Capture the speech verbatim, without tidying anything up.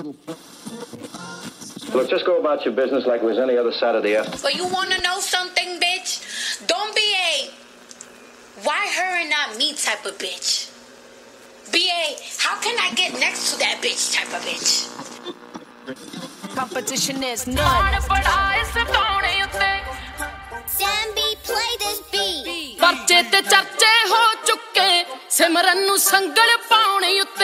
Look, just go about your business like it was any other Saturday afternoon. So you want to know something, bitch? Don't be a why her and not me type of bitch. Be a how can I get next to that bitch type of bitch. Competition is none. Sambi, play this beat. परचे ते चर्चे हो चुके सिमरन नु संगल पाउणे